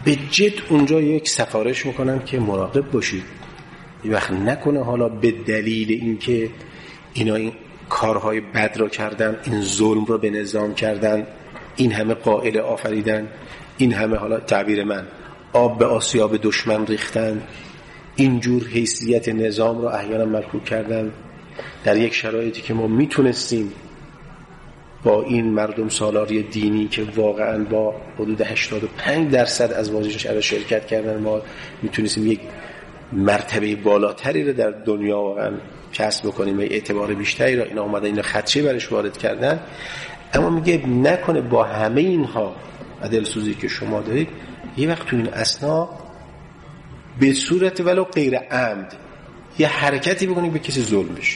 به جد اونجا یک سفارش میکنن که مراقب باشید یه وقت نکنه حالا به دلیل اینکه اینا این کارهای بد را کردن، این ظلم را به نظام کردن، این همه قائل آفریدن، این همه حالا تعبیر من آب به آسیاب دشمن ریختن، اینجور حیثیت نظام را احیانا مکروه کردن در یک شرایطی که ما میتونستیم با این مردم سالاری دینی که واقعا با حدود 85% از بازیش شرکت کردن ما میتونستیم یک مرتبه بالاتری رو در دنیا واقعا کسب بکنیم و اعتبار بیشتری را. اینا اومدن اینا خدشه برش وارد کردن، اما میگه نکنه با همه اینها و دلسوزی که شما دارید یه وقت تو این اثنا به صورت ولو غیر عمد یه حرکتی بکنید به کسی ظلم بشه.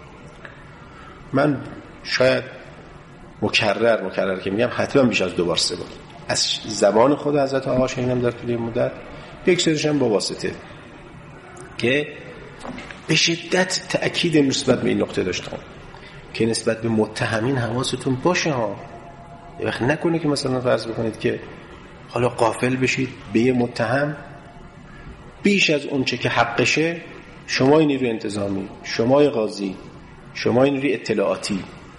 من شاید مکرر که میگم حتما بیش از 2 بار 3 بار از زبان خود حضرت آقا شنیدم در طول مدت، یک سریش هم با واسطه که به شدت تأکید نسبت به این نقطه داشتم که نسبت به متهمین حواستون باشه ها. یه وقت نکنه که مثلا فرض بکنید که حالا غافل بشید به یه متهم بیش از اون چه که حقشه، شما نیروی انتظامی، شما قاضی، شما نیروی اطلاعاتی،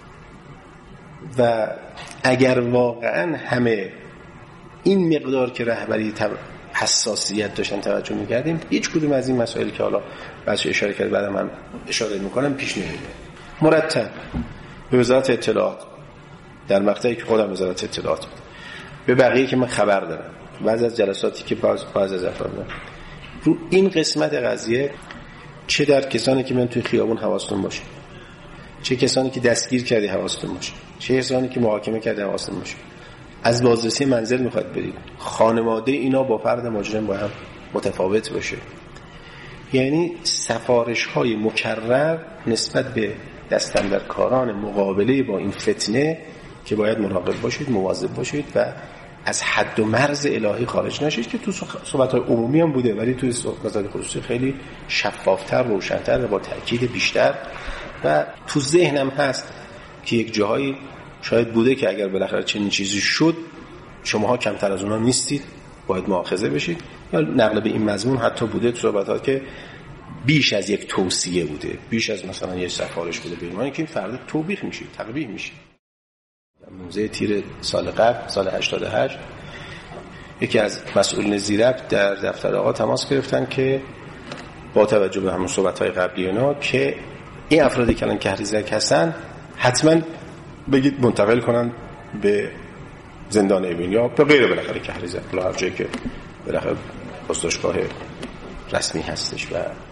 و اگر واقعا همه این مقدار که رهبری حساسیت داشتن توجه می‌کردیم، هیچ کدوم از این مسائل که حالا بچه اشاره کرد بعد من اشاره می‌کنم پیش نمی‌آمد. مرتب به وزارت اطلاعات در مقطعی که خودم وزارت اطلاعات بود، به بقیه که من خبر دارم، بعضی از جلساتی که باز از افراد رو این قسمت قضیه، چه در کسانی که من توی خیابون حواستون باشه، چه کسانی که دستگیر کردی حواستون باشه، چه کسانی که محاکمه کردی حواستون باشه. از بازرسی منزل میخواد برید، خانواده اینا با فرد مجرم با هم متفاوت باشه. یعنی سفارش‌های مکرر نسبت به دستاندرکاران مقابله با این فتنه که باید مراقب باشید، مواظب باشید و از حد و مرز الهی خارج نشید، که تو صحبت‌های عمومی هم بوده ولی توی صحبت‌های خصوصی خیلی شفافتر، روشن‌تر و با تأکید بیشتر. و تو ذهنم هست که یک جاهایی شاید بوده که اگر بالاخره چنین چیزی شد شماها کمتر از اونا نیستید، باید مؤاخذه بشید، یا نقل به این مضمون حتی بوده تو صحبت‌ها که بیش از یک توصیه بوده، بیش از مثلا یک سفارش بوده به ایمان که این فرد توبیخ میشید، تقبیح میشید. در موزه تیر سال قبل، سال 88، یکی از مسئولین زیربط در دفتر آقا تماس گرفتن که با توجه به همون صحبت‌های قبلی اینا که این افرادی که الان کهریزک هستن حتما بگید منتقل کنن به زندان اوین یا به غیر بالاخره کهریزک، هر جایی که بالاخره پاسداشتگاه رسمی هستش. و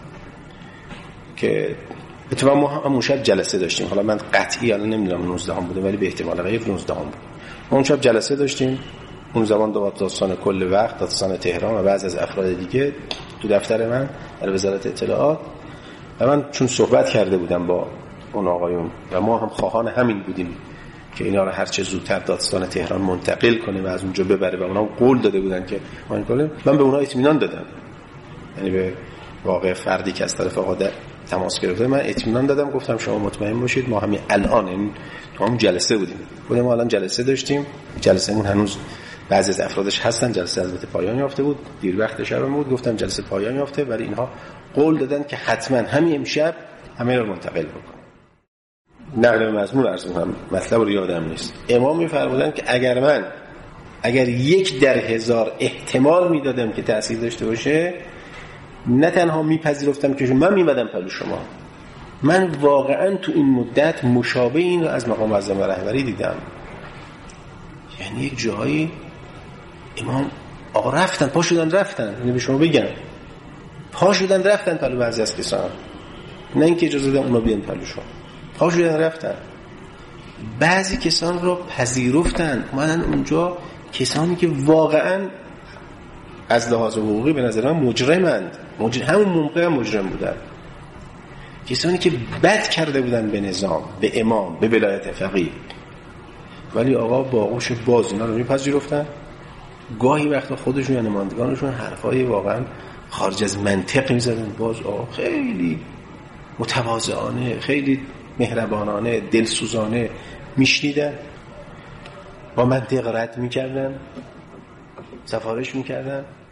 که اتفاقا ما همون شب جلسه داشتیم، حالا من قطعی الان نمیدونم 19 بوده ولی به احتمال غیر 19 بود. اون شب جلسه داشتیم، اون زمان دادستان کل وقت، دادستان تهران و بعضی از افراد دیگه تو دفتر من در وزارت اطلاعات، و من چون صحبت کرده بودم با اون آقایون و ما هم خواهان همین بودیم که اینا رو هر چه زودتر دادستان تهران منتقل کنه و از اونجا ببره، و اونا قول داده بودن که من به اونها اطمینان دادم، یعنی به واقع فردی که از طرف آقا تماس گرفته من اطمینان دادم، گفتم شما مطمئن باشید ما همین الان، یعنی تو هم جلسه بودیم، ما الان جلسه داشتیم، جلسه‌مون هنوز بعضی از افرادش هستن، جلسه البته پایان یافته بود، دیر وقت شب بود، گفتم جلسه پایان یافته، ولی اینها قول دادن که حتما همین امشب همه رو منتقل بکنن. نقل مضمون عرض می‌کنم، مطلب رو یادم نیست. امام می‌فرمودن که اگر 1 در 1000 احتمال میدادم که تأثیر داشته باشه، نه تنها میپذیرفتم که من میمدم پلو شما. من واقعا تو این مدت مشابه این رو از مقام معظم رهبری دیدم. یعنی یک جایی امام آقا رفتن، پا شدن رفتن، یعنی به شما بگم پا شدن رفتن پلو بعضی از کسان، نه اینکه اجازه دادن اونا بیان پلو شما، پا شدن رفتن. بعضی کسان رو پذیرفتن، اومدن اونجا کسانی که واقعا از لحاظ حقوقی به نظر من مجرمند، همون موقع مجرم بودن، کسانی که بد کرده بودن به نظام، به امام، به ولایت فقیه، ولی آقا با آغوش باز اینا رو میپذیرفتن. گاهی وقتا خودشون یا نمایندگانشون حرفای واقعا خارج از منطق میزدن، باز آقا خیلی متواضعانه، خیلی مهربانانه، دلسوزانه میشنیدن، با منطق رد میکردن. سفارش میکردن